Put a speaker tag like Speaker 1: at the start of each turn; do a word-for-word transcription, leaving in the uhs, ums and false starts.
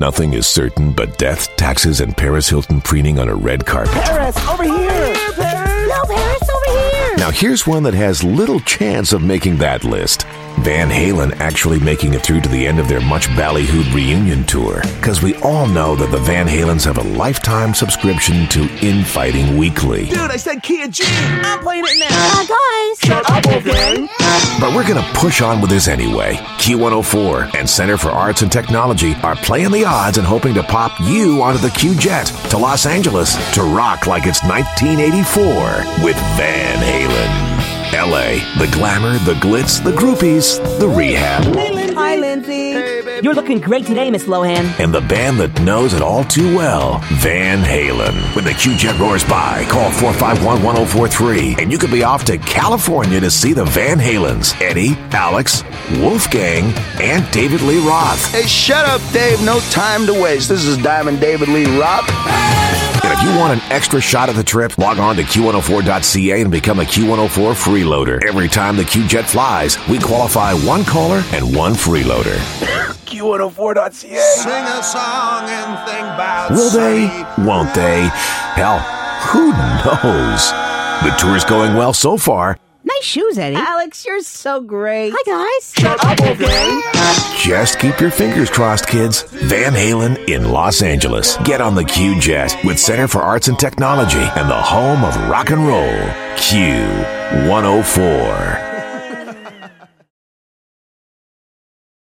Speaker 1: Nothing is certain but death, taxes, and Paris Hilton preening on a red carpet.
Speaker 2: Paris, over here! Paris!
Speaker 3: No, Paris, over here!
Speaker 1: Now here's one that has little chance of making that list. Van Halen actually making it through to the end of their much ballyhooed reunion tour. Because we all know that the Van Halens have a lifetime subscription to Infighting Weekly.
Speaker 2: Dude, I said Key and G! I'm playing it now!
Speaker 3: Uh, guys!
Speaker 2: Shut up, Wolfgang!
Speaker 1: But we're gonna push on with this anyway. Q one oh four and Center for Arts and Technology are playing the odds and hoping to pop you onto the Q-Jet to Los Angeles to rock like it's nineteen eighty-four with Van Halen. L A, the glamour, the glitz, the groupies, the rehab.
Speaker 3: Hey, Lindsay. Hi, Lindsay.
Speaker 2: Hey, baby.
Speaker 3: You're looking great today, Miss Lohan.
Speaker 1: And the band that knows it all too well, Van Halen. When the Q-Jet roars by, call four five one, one oh four three, and you could be off to California to see the Van Halens. Eddie, Alex, Wolfgang, and David Lee Roth.
Speaker 4: Hey, shut up, Dave. No time to waste. This is Diamond David Lee Roth.
Speaker 1: And if you want an extra shot of the trip, log on to Q one oh four dot C A and become a Q one oh four freeloader. Every time the Q-Jet flies, we qualify one caller and one freeloader.
Speaker 2: Q one oh four dot C A.
Speaker 5: Sing a song and think about
Speaker 1: Will they? Won't they? Hell, who knows? The tour's going well so far.
Speaker 3: Nice shoes, Eddie.
Speaker 6: Alex, you're so great.
Speaker 3: Hi, guys.
Speaker 2: Shut up, Wolfgang!
Speaker 1: Just keep your fingers crossed, kids. Van Halen in Los Angeles. Get on the Q-Jet with Center for Arts and Technology and the home of rock and roll, Q one oh four.